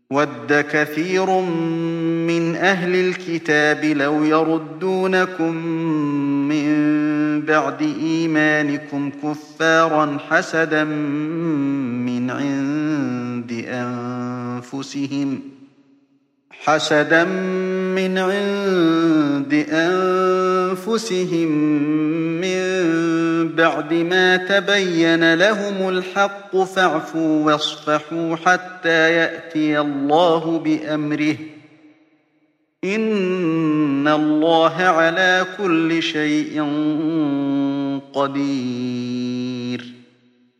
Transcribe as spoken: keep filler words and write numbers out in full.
وَدَّ كَثِيرٌ مِّنْ أَهْلِ الْكِتَابِ لَوْ يَرُدُّونَكُم مِّن بَعْدِ إِيمَانِكُمْ كُفَّارًا حَسَدًا مِّنْ عِندِ أَنفُسِهِم حسدا من عند أنفسهم من بعد ما تبين لهم الحق فاعفوا واصفحوا حتى يأتي الله بأمره إن الله على كل شيء قدير